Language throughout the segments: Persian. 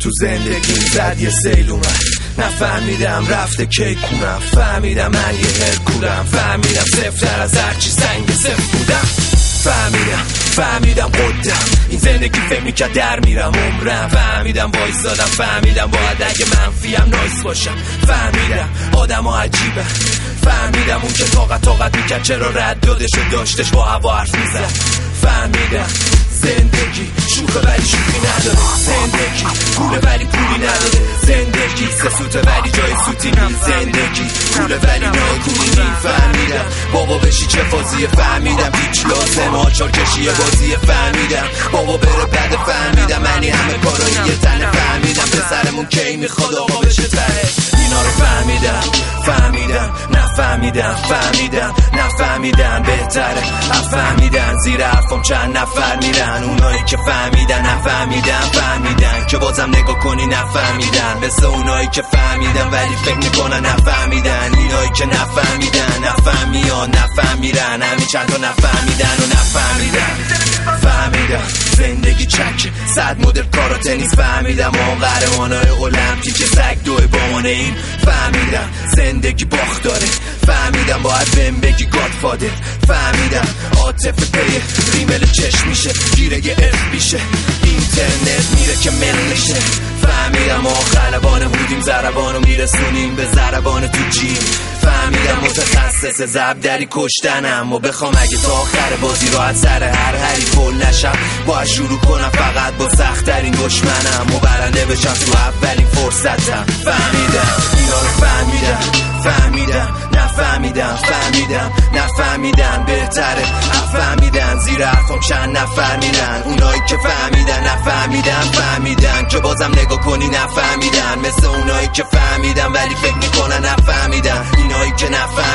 تو زندگیم زد یه سیل اومد، نفهمیدم رفته کی کنم، فهمیدم من یه هرکولم، فهمیدم سفتر از هرچی سنگ سفت بودم، فهمیدم قدم این زندگی فهمی که در میرم عمرم، فهمیدم وایسادم، فهمیدم باید اگه منفیم نایس باشم، فهمیدم آدم ها عجیبه، فهمیدم اون که طاقت میکرد چرا رد دادشو داشتش با هوا حرف میزد، فهمیدم زندگی شوخه ولی شوخی نداره، زندگی پوله ولی پولی نداره، زندگی سه سوته ولی جای سوتی نیست، زندگی پوله ولی ناکونی نیست، فهمیدم بابا بشی چه فازیه، فهمیدم هیچ لازم آچار کشیه بازیه، فهمیدم بابا بره بده، فهمیدم منی همه کارایی یه تنه، فهمیدم پسرمون کی میخواد آقا بشه تره، اینا رو فهمیدم نفهمیدن بهتره، فهمیدن زیر حرفم چند نفر میرن، اونایی که فهمیدن که بازم نگاه کنی نفهمیدن، مثل اونایی که فهمیدن ولی فکر میکنن نفهمیدن، اینایی که نفهمیرن همین چند تا نفهمیدن و فهمیدم زندگی چک 100 مدل کارا تنیس، فهمیدم ما قهرمانای المپیک سگ دوی بامانه ایم، فهمیدم زندگی باخت داره، فهمیدم باید بهم بگی گادفادر، فهمیدم عاطفه پی ریمل چشم میشه گیره یه اف میشه، اینترنت میره که ملشه، فهمیدم ما خلبان هودیم ضربانو میرسونیم به ضربان تو جیم، فهمیدم متخصص زبدری کشتنم و بخوام اگه تا آخر بازی راحت سر هر حری پل نشم، باید شروع کنم فقط با سخت‌ترین دشمنم و برنده بشم تو اولین فرصتم، فهمیدم اینا رو نفهمیدن بهتره، فهمیدن زیر حرفم چند نفر میرن، اونایی که فهمیدن که بازم نگاه کنی نفهمیدن، مثل اونایی که فهمیدن ولی فکر میکنن نفهمیدن، اینایی که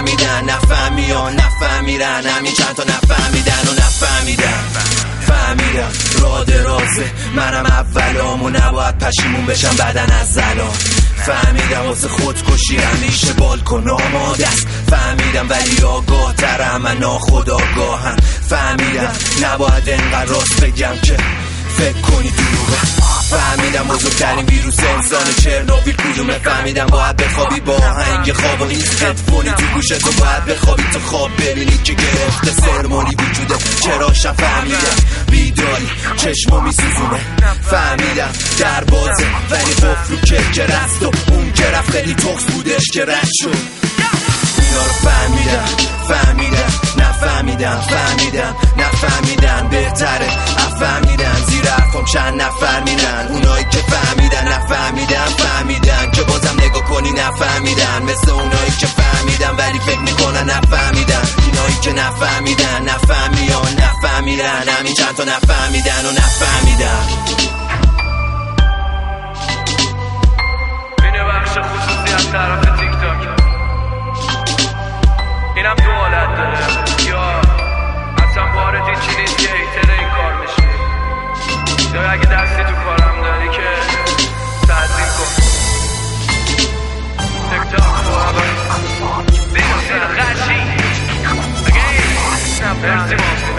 نفهمیرن همین چند تا نفهمیدن و فهمیدم راه درازه، منم اولام و نباید پشیمون بشم بدن از زلام، فهمیدم واسه خودکشی همیشه بالکن آماده است، فهمیدم ولی آگاه ترم من ناخودآگاهم، فهمیدم نباید انقدر راست بگم که فکر کنی دروغه، فهمیدم بزرگترین ویروس انسان چرنوبیل کدومه، فهمیدم باید بخوابی با آهنگ خواب و هیچ هدفونی تو گوشتو، باید بخوابی تو خواب ببینی که گرفته سرمونی وجوده، چراشم فهمیدم بیداری چشمو میسوزونه، فهمیدم در بازه ولی قفل رو که رست و اون که رفت خیلی تخص بودش که رد شد، اینا رو نفهمیدن بهتره، فهمیدن زیر حرفم چند نفر میرن، اونایی که فهمیدن که بازم نگاه کنی نفهمیدن، مثل اونایی که فهمیدن ولی فکر میکنن نفهمیدن، اینایی که نفهمیرن همین چند تا نفهمیدن و اینه بخش خصوصی از طرف تیک تاک، اینم دو حالت داره، یا اصلا وارد این چی نیست که هیتر این کار بشه، یا اگه دستی تو کارم داری که تعظیم کن، تیک تاک بیرون خشی مرسی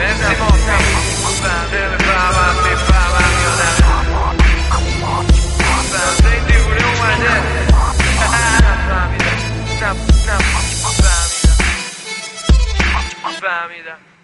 میفهمم یادم خیلی دیونه اومده فهمیدم